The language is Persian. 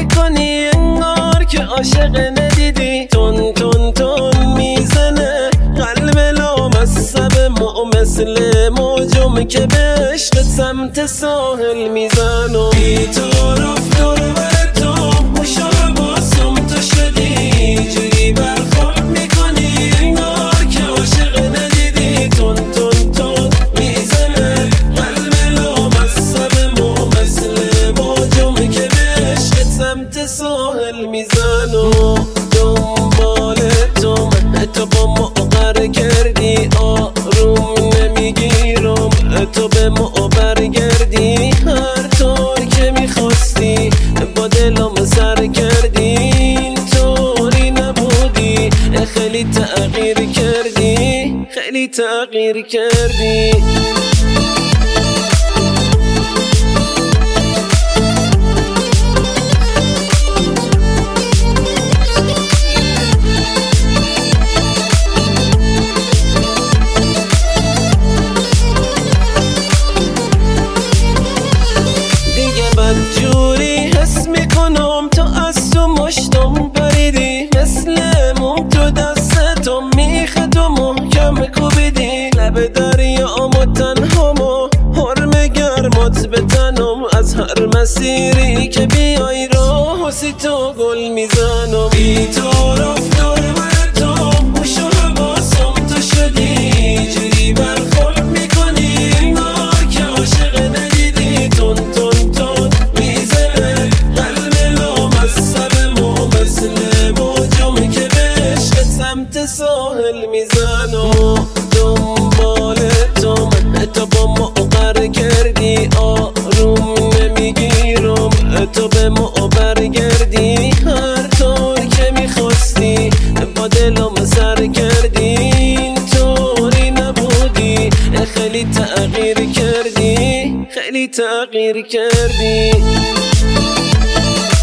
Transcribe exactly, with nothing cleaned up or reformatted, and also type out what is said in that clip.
میکنی انگار که عاشق ندیدی. تون تون تون میزنه قلب لامصب ما مثل موجم که به عشق سمت ساحل میزنم. بی طرف دور بر تو مشاباسم تو شدی، جوری برخورد میکنی انگار که عاشق ندیدی. تون تون تون میزنه قلب لامصب ما مثل موجم که به عشق سمت ساحل میزنم. دنبال تو تو با ما قرار کردی، آروم نمیگیرم تو به ما برگردی. هر طور که میخواستی با دلم سر کردی، این طوری نبودی. خیلی تغییر کردی، خیلی تغییر کردی. جوری حس میکنم تو از تو مشتم پریدی، مثل موم تو دستتو میخه تو محکم کوبیدی. لب دریامو تنهامو حرم گرمات بتنم، از هر مسیری که بیای راه سی تو گل میزنم. بی طرف دور بر تو موشو حواسم تو شدی، جوری برخورد میکنی انگار که عاشق ندیدی. تون تون تون میزنه قلب لامصب ما مثل موجم که به عشق سمت ساحل میزنم. دنبال تو تو با ما قرار کردی، آروم نمیگیرم تو به ما برگردی. هر طور که میخواستی با دلم سر کردی، این طوری نبودی. خیلی تغییر کردی، خیلی تغییر کردی.